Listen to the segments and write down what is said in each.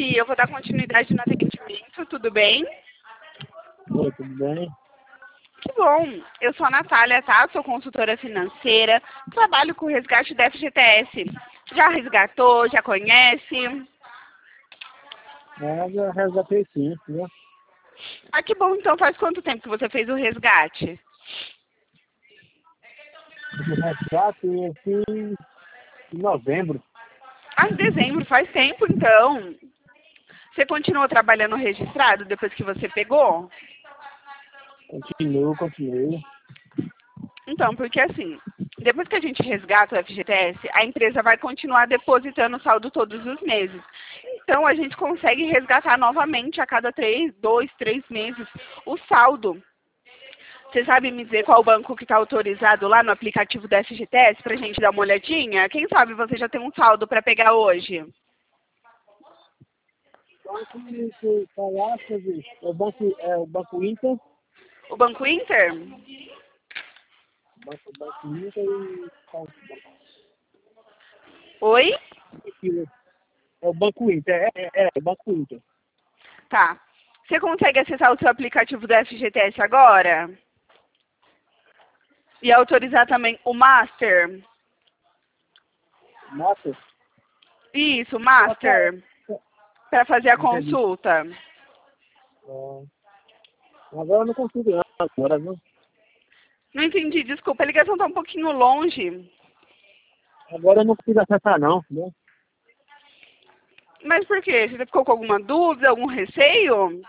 Oi, eu vou dar continuidade no atendimento, tudo bem? Oi, tudo bem? Que bom. Eu sou a Natália, tá? Sou consultora financeira, trabalho com resgate da FGTS. Já resgatou, já conhece? É, já resgatei sim, né? Ah, que bom. Então faz quanto tempo que você fez o resgate? O resgate eu fiz em novembro. Ah, em dezembro, faz tempo então. Você continuou trabalhando registrado depois que você pegou? Continuei. Então, porque assim, depois que a gente resgata o FGTS, a empresa vai continuar depositando o saldo todos os meses. Então, a gente consegue resgatar novamente a cada 2, 3 meses o saldo. Você sabe me dizer qual banco que está autorizado lá no aplicativo do FGTS para a gente dar uma olhadinha? Quem sabe você já tem um saldo para pegar hoje? Banco que falar, quer dizer, o Banco Inter, O Banco Inter? Banco Inter e Oi? é o Banco Inter, o Banco Inter. Tá. Você consegue acessar o seu aplicativo do FGTS agora? E autorizar também o Master? Nossa, Isso, só que é, Master, para fazer a entendi. consulta. Agora eu não consigo não, agora não. Não entendi, desculpa, a ligação está um pouquinho longe. Agora eu não consigo acessar não, né? Mas por quê? Você ficou com alguma dúvida, algum receio?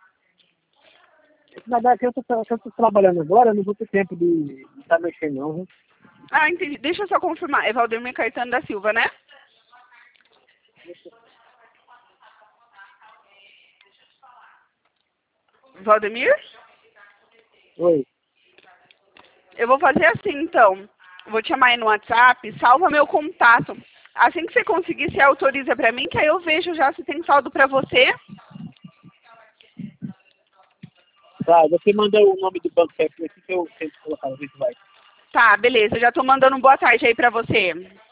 Na verdade, eu tô trabalhando agora, eu não vou ter tempo de estar mexendo não, viu? Ah, entendi. Deixa eu só confirmar. É Valdemir Caetano da Silva, né? Valdemir? Oi. Eu vou fazer assim, então. Vou te chamar aí no WhatsApp, salva meu contato. Assim que você conseguir, você autoriza para mim, que aí eu vejo já se tem saldo para você. Tá, você manda o nome do banco certo aqui que eu tento colocar, ver se vai. Tá, beleza. Eu já tô mandando um boa tarde aí para você.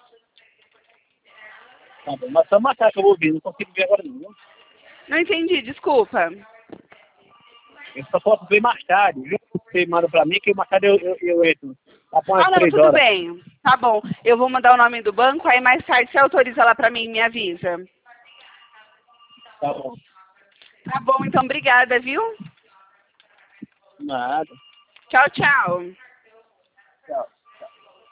Tá bom, mas só matar que eu vou ver, não consigo ver agora não, viu? Não entendi, desculpa. Eu só posso ver mais tarde, viu? Você manda pra mim que mais tarde eu entro. Após Ah, as não, 3 tudo horas. bem. Tá bom. Eu vou mandar o nome do banco, aí mais tarde você autoriza lá pra mim e me avisa. Tá bom. Tá bom, então obrigada, viu? Nada. Tchau, tchau. Tchau.